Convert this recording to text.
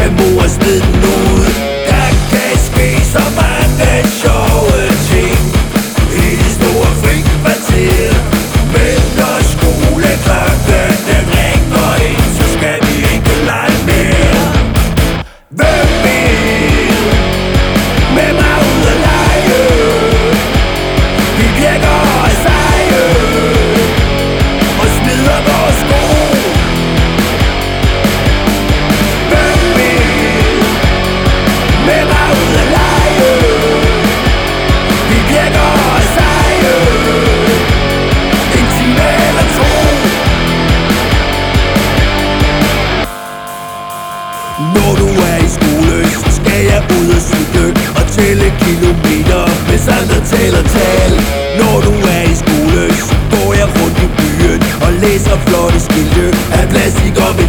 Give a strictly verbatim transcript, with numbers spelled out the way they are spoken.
skal mor smide den ud. Der kan ske så mange sjove ting i det store frikvarter. Men når skoleklokken den ringer ind, så skal vi ikke lege mere. Hvem vil med mig ud at lege? Vi virker seje og smider vores sko. Hvem vil med mig ud at lege? Vi virker seje, en time eller to. Når du er i skole, så skal jeg ud og cykle og tælle kilometer, mens andre taler tal. Når du er i skole, så går jeg rundt i byen og læser flotte skilte af plastik og